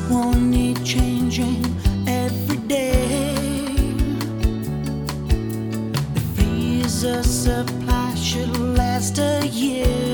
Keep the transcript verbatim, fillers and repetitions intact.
won't need changing every day. The visa supply should last a year.